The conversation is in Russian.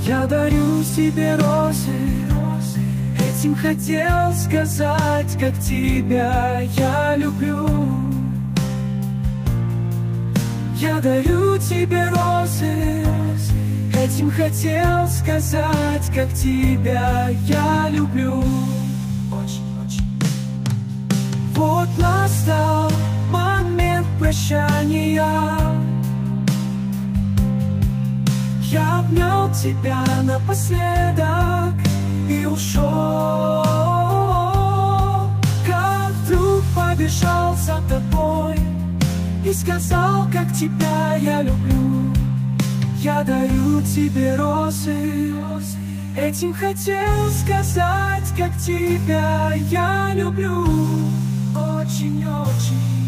Я дарю тебе розы, этим хотел сказать, как тебя я люблю. Я дарю тебе розы, этим хотел сказать, как тебя я люблю. Вот настал момент прощания. Я обнял тебя напоследок и ушел, как вдруг побежал за тобой и сказал, как тебя я люблю. Я дарю тебе розы, этим хотел сказать, как тебя я люблю. Очень-очень.